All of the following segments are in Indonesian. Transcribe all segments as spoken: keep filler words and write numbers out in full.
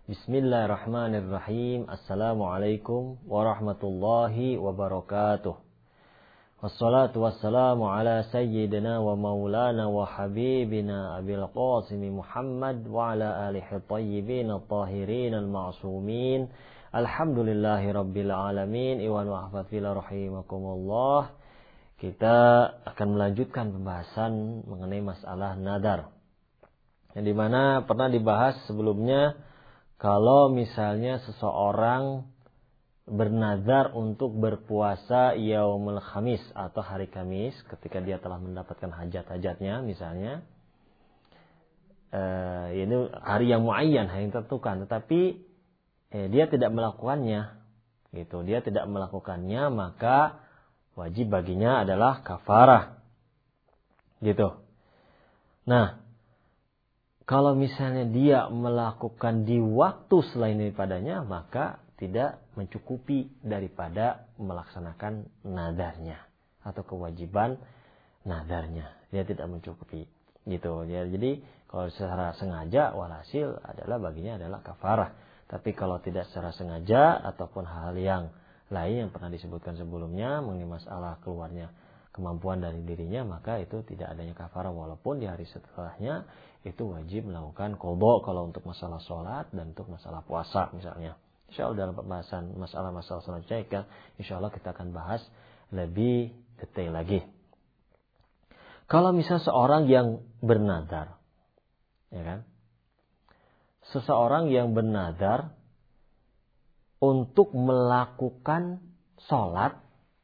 Bismillahirrahmanirrahim. Assalamualaikum warahmatullahi wabarakatuh. Wassalatu wassalamu ala sayyidina wa maulana wa habibina Abil Qasim Muhammad wa ala alihi tayyibin at-tahirin al-ma'sumin. Alhamdulillahi rabbil alamin. Iwan wa hafazillah rahimakumullah. Kita akan melanjutkan pembahasan mengenai masalah nadar, yang dimana pernah dibahas sebelumnya. Kalau misalnya seseorang bernazar untuk berpuasa yaumul khamis atau hari Kamis ketika dia telah mendapatkan hajat-hajatnya misalnya, eh, ini hari yang muayyan, hari yang tertentukan, tetapi eh, dia tidak melakukannya, gitu, dia tidak melakukannya, maka wajib baginya adalah kafarah, gitu. Nah, kalau misalnya dia melakukan di waktu selain daripadanya, maka tidak mencukupi daripada melaksanakan nadarnya atau kewajiban nadarnya. Dia tidak mencukupi, gitu ya. Jadi kalau secara sengaja, walhasil adalah baginya adalah kafarah. Tapi kalau tidak secara sengaja ataupun hal yang lain yang pernah disebutkan sebelumnya mengenai masalah keluarnya kemampuan dari dirinya, maka itu tidak adanya kafarah, walaupun di hari setelahnya itu wajib melakukan qadha kalau untuk masalah sholat dan untuk masalah puasa misalnya. Insyaallah dalam pembahasan masalah-masalah selanjutnya, insyaallah kita akan bahas lebih detail lagi. Kalau misal seorang yang bernadar, ya kan? Seseorang yang bernadar untuk melakukan sholat,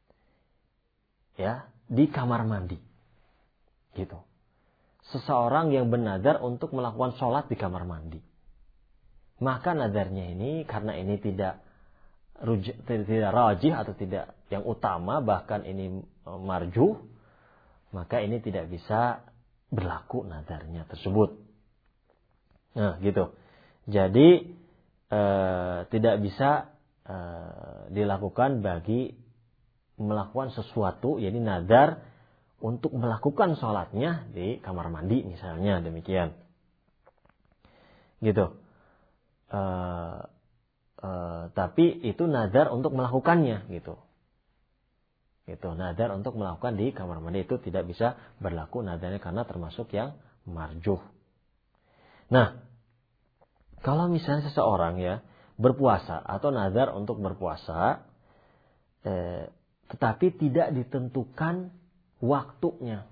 ya, di kamar mandi, gitu. Seseorang yang bernadar untuk melakukan sholat di kamar mandi, maka nadarnya ini karena ini tidak ruj, tidak rajih atau tidak yang utama, bahkan ini marjuh, maka ini tidak bisa berlaku nadarnya tersebut. Nah, gitu. Jadi eh, tidak bisa eh, dilakukan bagi melakukan sesuatu, yakni nadar untuk melakukan sholatnya di kamar mandi misalnya, demikian, gitu. Uh, uh, tapi itu nadar untuk melakukannya, gitu. Gitu, nadar untuk melakukan di kamar mandi itu tidak bisa berlaku nadarnya karena termasuk yang marjuh. Nah, kalau misalnya seseorang ya berpuasa atau nadar untuk berpuasa, eh, tetapi tidak ditentukan waktunya,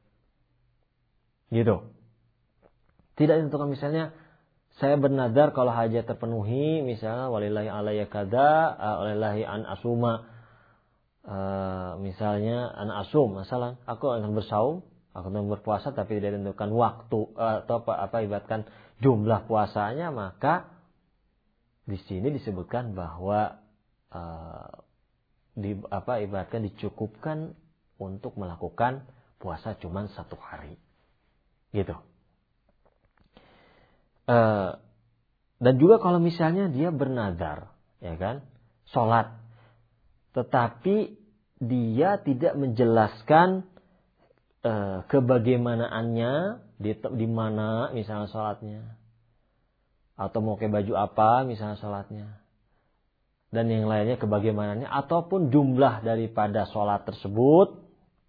gitu. Tidak ditentukan, misalnya saya bernadar kalau hajat terpenuhi, misalnya walillahi alayya kada, walillahi an asuma, uh, misalnya an asum, masalah aku akan bersaum, aku akan berpuasa, tapi tidak ditentukan waktu uh, atau apa, apa ibaratkan jumlah puasanya, maka di sini disebutkan bahwa uh, di apa ibaratkan dicukupkan untuk melakukan puasa cuma satu hari, gitu. E, dan juga kalau misalnya dia bernadar, ya kan, sholat, tetapi dia tidak menjelaskan e, kebagaimanaannya, di, di mana misalnya sholatnya, atau mau pakai baju apa misalnya sholatnya, dan yang lainnya kebagaimanaannya, ataupun jumlah daripada sholat tersebut,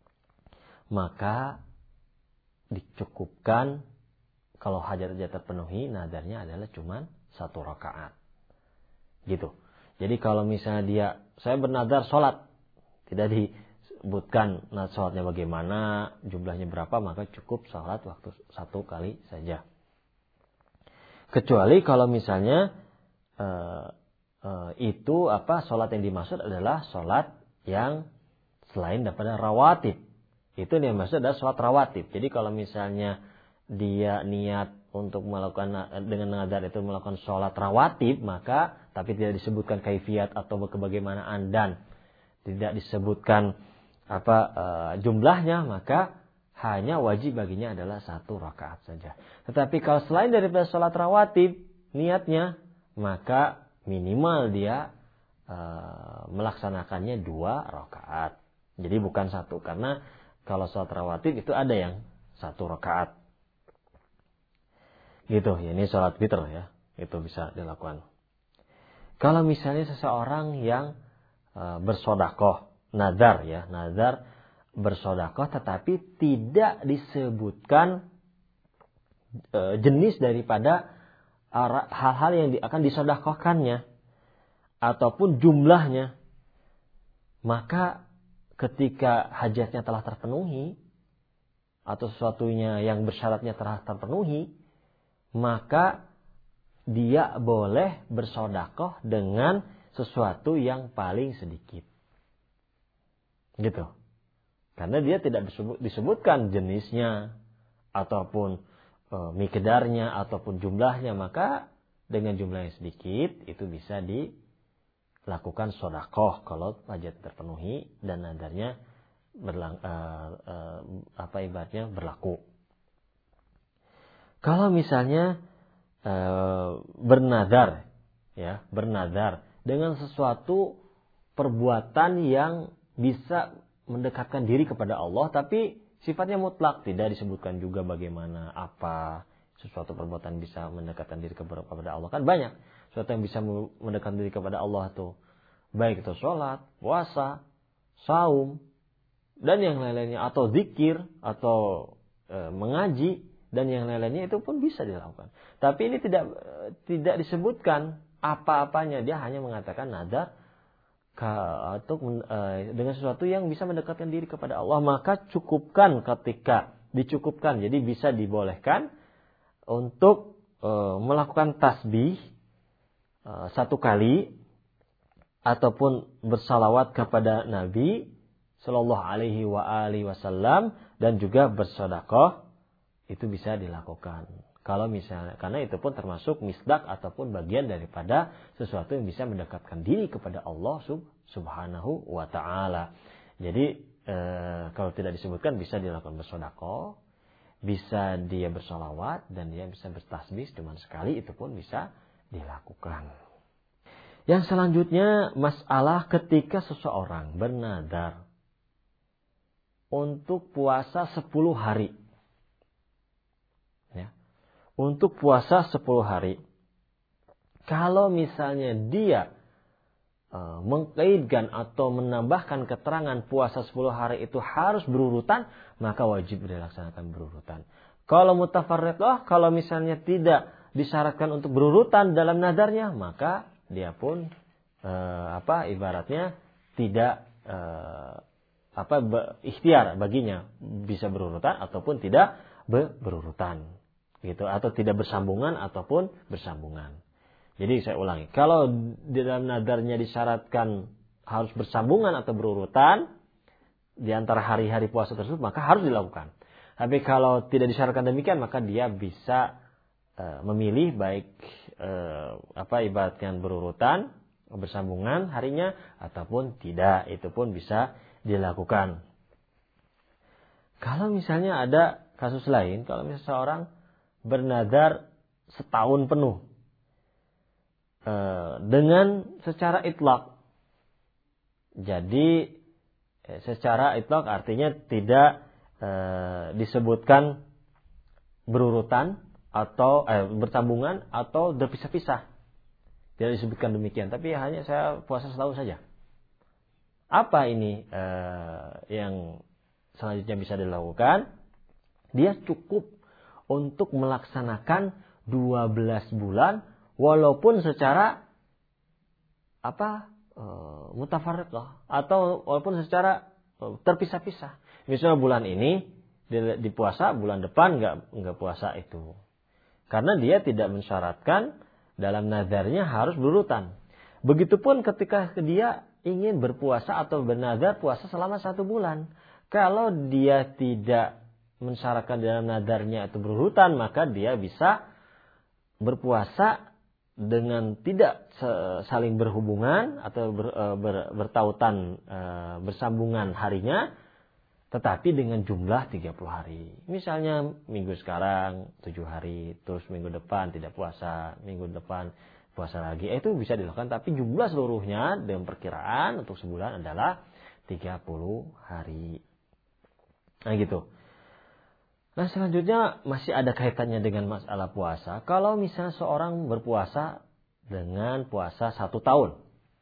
maka dicukupkan kalau hajat-hajat terpenuhi, nadarnya adalah cuma satu rakaat, gitu. Jadi kalau misalnya dia, saya bernadar sholat, tidak disebutkan nah, sholatnya bagaimana, jumlahnya berapa, maka cukup sholat waktu satu kali saja. Kecuali kalau misalnya eh, Uh, itu apa sholat yang dimaksud adalah sholat yang selain daripada rawatib. Itu yang dimaksud adalah sholat rawatib. Jadi kalau misalnya dia niat untuk melakukan dengan nadar itu melakukan sholat rawatib, maka tapi tidak disebutkan kaifiat atau kebagaimanaan dan tidak disebutkan apa uh, jumlahnya, maka hanya wajib baginya adalah satu rakaat saja. Tetapi kalau selain daripada sholat rawatib niatnya, maka minimal dia uh, melaksanakannya dua rakaat. Jadi bukan satu, karena kalau sholat rawatib itu ada yang satu rakaat, gitu. Ya, ini sholat witir ya, itu bisa dilakukan. Kalau misalnya seseorang yang e, bersodakoh, nazar ya, nazar bersodakoh tetapi tidak disebutkan e, jenis daripada hal-hal yang akan disodakohkannya ataupun jumlahnya, maka ketika hajatnya telah terpenuhi atau sesuatunya yang bersyaratnya telah terpenuhi, maka dia boleh bersodakoh dengan sesuatu yang paling sedikit. Gitu. Karena dia tidak disebut, disebutkan jenisnya ataupun e, miqdarnya ataupun jumlahnya, maka dengan jumlah yang sedikit itu bisa dilakukan sodakoh kalau hajat terpenuhi dan nadarnya berlang, e, e, apa ibaratnya berlaku. Kalau misalnya e, bernadar, ya bernadar dengan sesuatu perbuatan yang bisa mendekatkan diri kepada Allah, tapi sifatnya mutlak, tidak disebutkan juga bagaimana apa sesuatu perbuatan bisa mendekatkan diri kepada Allah. Kan banyak sesuatu yang bisa mendekatkan diri kepada Allah tuh, baik itu sholat, puasa, saum, dan yang lain-lainnya, atau zikir, atau e, mengaji, dan yang lain-lainnya itu pun bisa dilakukan. Tapi ini tidak tidak disebutkan apa-apanya, dia hanya mengatakan nadar atau e, dengan sesuatu yang bisa mendekatkan diri kepada Allah, maka cukupkan ketika dicukupkan. Jadi bisa dibolehkan untuk e, melakukan tasbih e, satu kali ataupun bersalawat kepada Nabi Sallallahu Alaihi wa alihi Wasallam dan juga bersedekah, itu bisa dilakukan. Kalau misalnya, karena itu pun termasuk misdak ataupun bagian daripada sesuatu yang bisa mendekatkan diri kepada Allah Subhanahu wa Ta'ala. Jadi e, kalau tidak disebutkan bisa dilakukan bersedekah, bisa dia bersolawat, dan dia bisa bertasbih cuma sekali, itu pun bisa dilakukan. Yang selanjutnya, masalah ketika seseorang bernadar untuk puasa sepuluh hari. Ya. Untuk puasa sepuluh hari. Kalau misalnya dia e, mengkaitkan atau menambahkan keterangan puasa sepuluh hari itu harus berurutan, maka wajib dilaksanakan berurutan. Kalau mutafarriqah, kalau misalnya tidak disyaratkan untuk berurutan dalam nadarnya, maka dia pun e, apa ibaratnya tidak e, apa ikhtiar baginya, bisa berurutan ataupun tidak berurutan gitu, atau tidak bersambungan ataupun bersambungan. Jadi saya ulangi, kalau di dalam nadarnya disyaratkan harus bersambungan atau berurutan di antara hari-hari puasa tersebut, maka harus dilakukan. Tapi kalau tidak disyaratkan demikian, maka dia bisa e, memilih baik e, apa ibaratnya berurutan, bersambungan harinya ataupun tidak, itu pun bisa dilakukan. Kalau misalnya ada kasus lain, kalau misalnya seorang bernadar setahun penuh e, dengan secara itlaq, jadi e, secara itlaq artinya tidak e, disebutkan berurutan atau eh, bersambungan atau berpisah-pisah, tidak disebutkan demikian, tapi hanya saya puasa setahun saja. Apa ini eh, yang selanjutnya bisa dilakukan? Dia cukup untuk melaksanakan dua belas bulan walaupun secara apa e, mutafarriqah atau walaupun secara e, terpisah-pisah. Misalnya bulan ini di, di puasa, bulan depan enggak enggak puasa itu. Karena dia tidak mensyaratkan dalam nadarnya harus berurutan. Begitupun ketika dia ingin berpuasa atau bernadar puasa selama satu bulan. Kalau dia tidak mensyaratkan dalam nadarnya itu berurutan, maka dia bisa berpuasa dengan tidak saling berhubungan atau ber, ber, bertautan bersambungan harinya, tetapi dengan jumlah tiga puluh hari. Misalnya minggu sekarang tujuh hari, terus minggu depan tidak puasa, minggu depan puasa lagi. Itu bisa dilakukan, tapi jumlah seluruhnya dengan perkiraan untuk sebulan adalah tiga puluh hari. Nah gitu. Nah selanjutnya masih ada kaitannya dengan masalah puasa. Kalau misalnya seorang berpuasa dengan puasa satu tahun.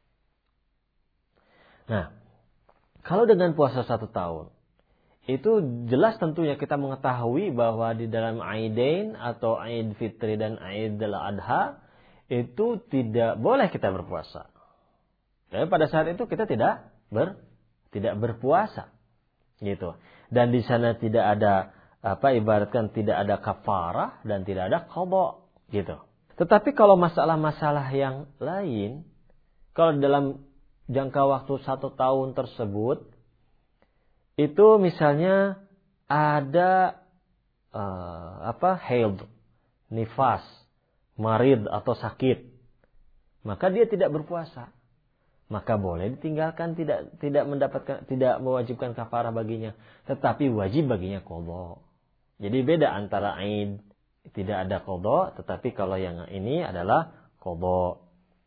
Nah, kalau dengan puasa satu tahun, itu jelas tentunya kita mengetahui bahwa di dalam Aidain atau Aid Fitri dan Aid al-Adha itu tidak boleh kita berpuasa. Jadi pada saat itu kita tidak ber, tidak berpuasa, gitu. Dan di sana tidak ada apa ibaratkan tidak ada kafarah dan tidak ada qadha, gitu. Tetapi kalau masalah-masalah yang lain, kalau dalam jangka waktu satu tahun tersebut, itu misalnya ada uh, apa haid, nifas, marid atau sakit, maka dia tidak berpuasa. Maka boleh ditinggalkan, tidak tidak mendapatkan, tidak mewajibkan kafarah baginya, tetapi wajib baginya qadha. Jadi beda antara aid tidak ada qadha, tetapi kalau yang ini adalah qadha.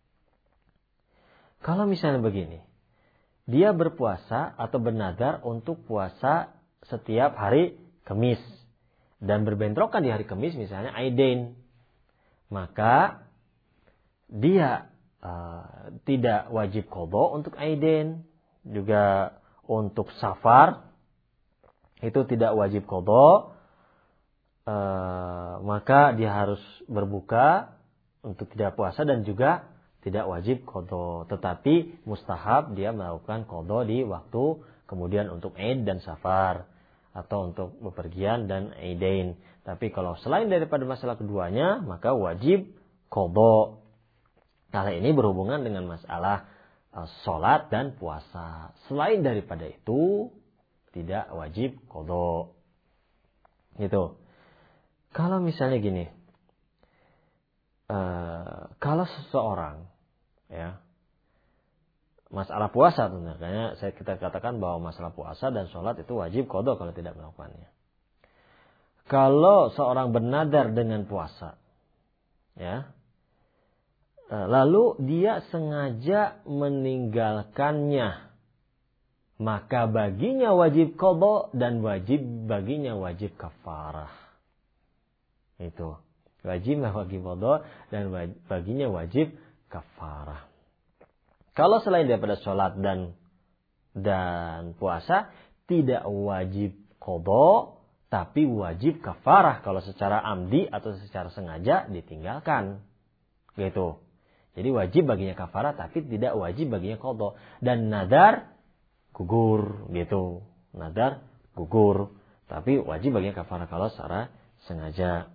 Kalau misalnya begini, dia berpuasa atau bernadar untuk puasa setiap hari Kamis dan berbentrokan di hari Kamis misalnya Aidain, maka dia uh, tidak wajib qadha untuk Aidain, juga untuk safar itu tidak wajib qadha. Uh, maka dia harus berbuka untuk tidak puasa dan juga tidak wajib qadha, tetapi mustahab dia melakukan qadha di waktu kemudian untuk Aid dan safar atau untuk bepergian dan Aidain. Tapi kalau selain daripada masalah keduanya maka wajib qadha. Hal ini berhubungan dengan masalah uh, salat dan puasa. Selain daripada itu tidak wajib qadha. Gitu. Kalau misalnya gini, uh, kalau seseorang, ya, masalah puasa tentunya, saya kita katakan bahwa masalah puasa dan sholat itu wajib qadha kalau tidak melakukannya. Kalau seorang bernadar dengan puasa, ya, uh, lalu dia sengaja meninggalkannya, maka baginya wajib qadha dan wajib baginya wajib kafarah. Itu wajib bagi qadha dan baginya wajib kafarah. Kalau selain daripada sholat dan dan puasa tidak wajib qadha tapi wajib kafarah kalau secara amdi atau secara sengaja ditinggalkan. Gitu. Jadi wajib baginya kafarah tapi tidak wajib baginya qadha, dan nadar gugur gitu. Nadar gugur tapi wajib baginya kafarah kalau secara sengaja.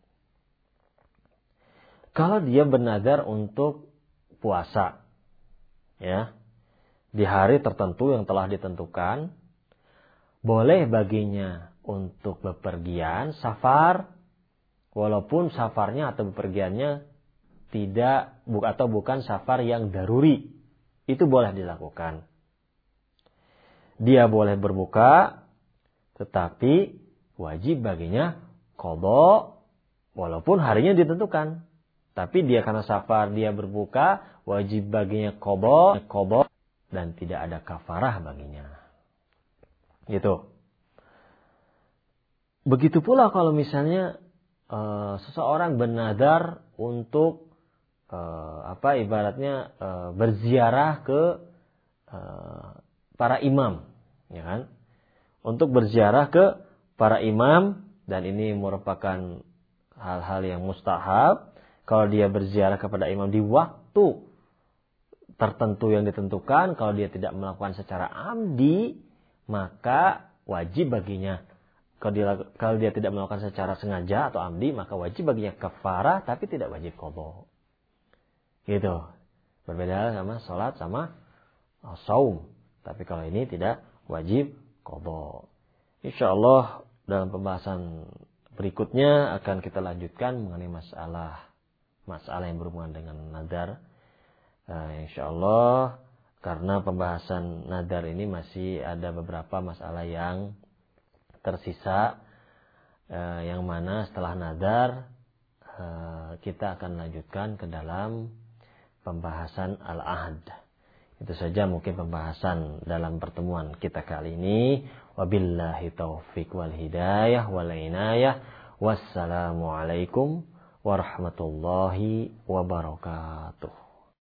Kalau dia bernadar untuk puasa, ya, di hari tertentu yang telah ditentukan, boleh baginya untuk bepergian, safar, walaupun safarnya atau bepergiannya tidak atau bukan safar yang daruri, itu boleh dilakukan. Dia boleh berbuka, tetapi wajib baginya qadha, walaupun harinya ditentukan. Tapi dia karena safar dia berbuka, wajib baginya qadha, qadha dan tidak ada kafarah baginya. Gitu. Begitu pula kalau misalnya uh, seseorang bernadar untuk uh, apa ibaratnya uh, berziarah ke uh, para imam, ya kan? Untuk berziarah ke para imam, dan ini merupakan hal-hal yang mustahab. Kalau dia berziarah kepada imam di waktu tertentu yang ditentukan, kalau dia tidak melakukan secara amdi, maka wajib baginya. Kalau dia, kalau dia tidak melakukan secara sengaja atau amdi, maka wajib baginya kafarah, tapi tidak wajib qadha. Gitu. Berbeda sama sholat sama saum. Tapi kalau ini tidak wajib qadha. Insyaallah dalam pembahasan berikutnya akan kita lanjutkan mengenai masalah masalah yang berhubungan dengan nadar. Uh, insyaallah karena pembahasan nadar ini masih ada beberapa masalah yang tersisa, uh, yang mana setelah nadar uh, kita akan lanjutkan ke dalam pembahasan al-ahd. Itu saja mungkin pembahasan dalam pertemuan kita kali ini. Wabillahi taufiq wal hidayah wal inayah. Wassalamualaikum warahmatullahi wabarakatuh.